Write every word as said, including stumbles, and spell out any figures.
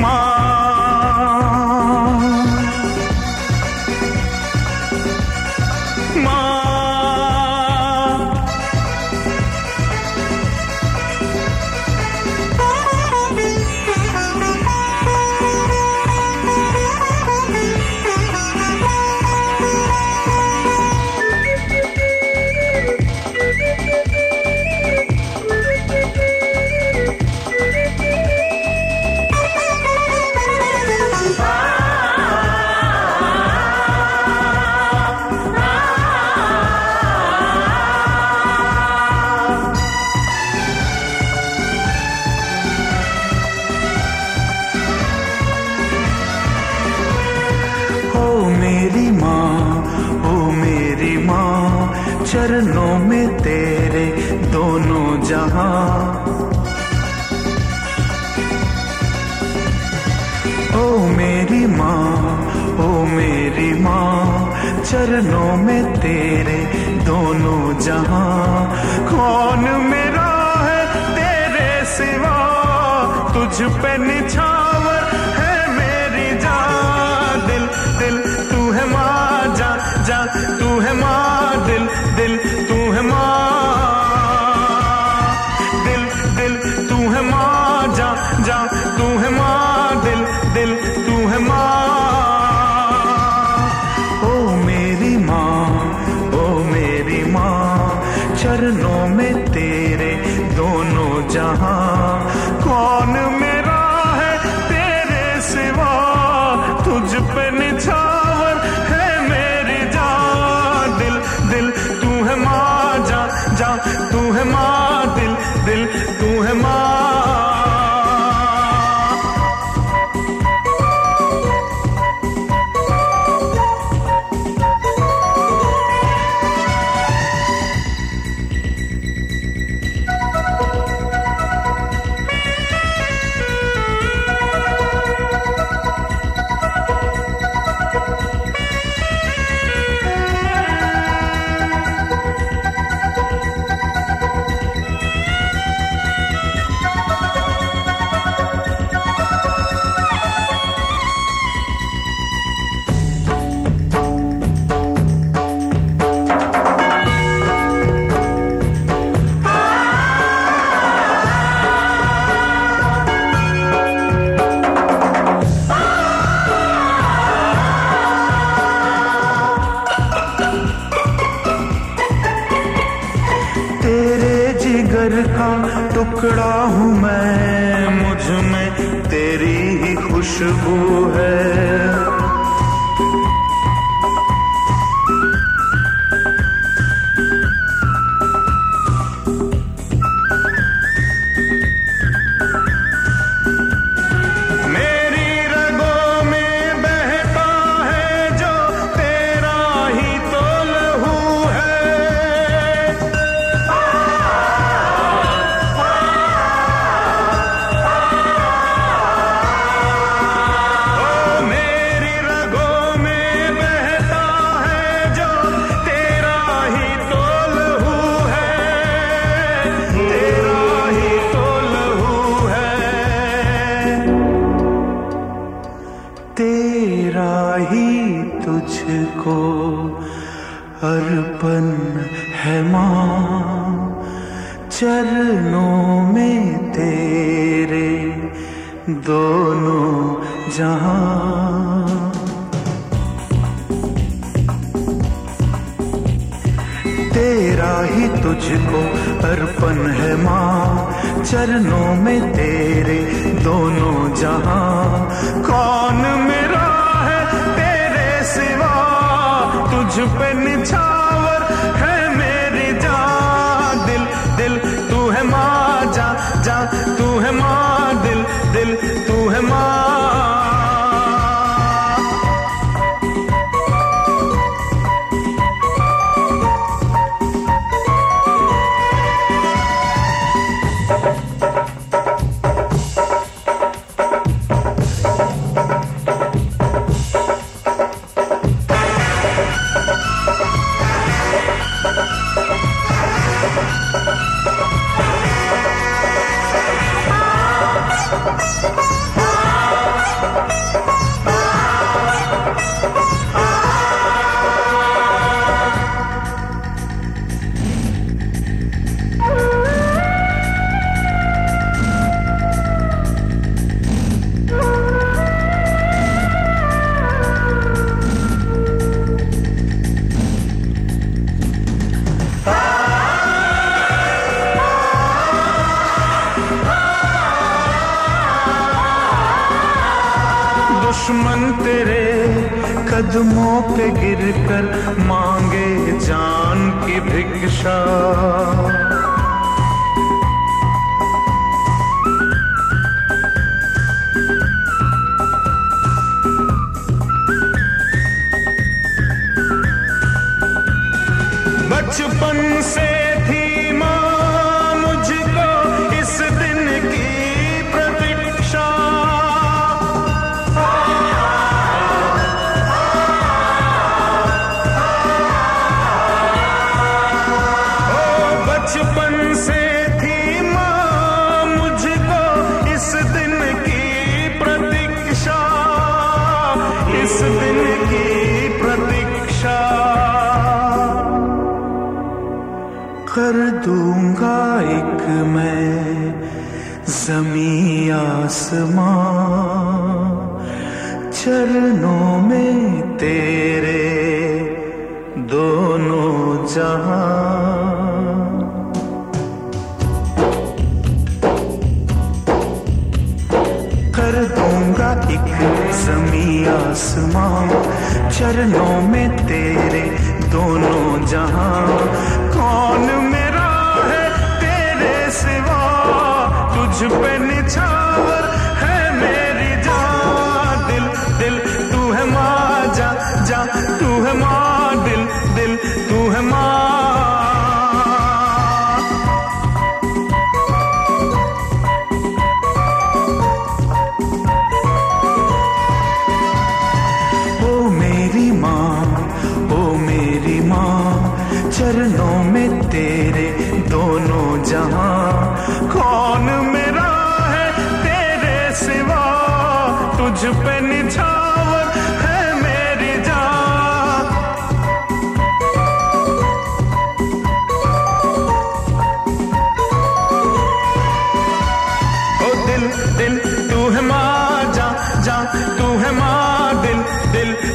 चरणों में तेरे दोनों जहां, ओ मेरी माँ, ओ मेरी माँ, चरणों में तेरे दोनों जहां। कौन मेरा है तेरे सिवा, तुझ पे निछावर है मेरी जान। दिल दिल तू है माँ, जा जा तू है माँ, दिल दिल तू है माँ, दिल दिल तू है माँ, जा जा तू है माँ, दिल दिल तू है माँ। ओ मेरी माँ, ओ मेरी माँ, चरणों में तेरे दोनों जहां। कौन मेरा है तेरे सिवा, तुझ पे निछावर है मेरी जान। दिल दिल तू है माँ, जा जा तू है माँ, दिल दिल तू है माँ। जिगर का टुकड़ा हूँ मैं, मुझ में तेरी ही खुशबू है। तेरा ही तुझको अर्पण है माँ, चरणों में तेरे दोनों जहां। तेरा ही तुझको अर्पण है माँ, चरणों में तेरे दोनों जहां। कौन मेरा है तेरे सिवा, तुझ पे निछावर है मेरी जान। दिल दिल तू है माँ, जा जा तू है माँ, दिल दिल तू है माँ। Ah! दुश्मन तेरे कदमों पे गिरकर मांगे जान की भिक्षा। बचपन से थी मां मुझको इस दिन की प्रतीक्षा। ओ बचपन से थी मां मुझको इस दिन की प्रतीक्षा, इस दिन की प्रतीक्षा। कर दूंगा एक मैं ज़मीं आसमां, चरणों में तेरे दोनों जहां। कर दूंगा एक ज़मीं आसमां, चरणों में तेरे दोनों जहां। कौन मेरा है तेरे सिवा, तुझ पे निछावर है मेरी जान। दिल दिल तू है माँ, जा जा तू है माँ, दिल दिल तू है माँ। ओ मेरी माँ, ओ मेरी माँ, चरणों में तेरे दोनों जहां। कौन मेरा है तेरे सिवा, तुझ पे निछावर है मेरी जान। ओ दिल दिल तू है माँ, जा जा तू है माँ, दिल दिल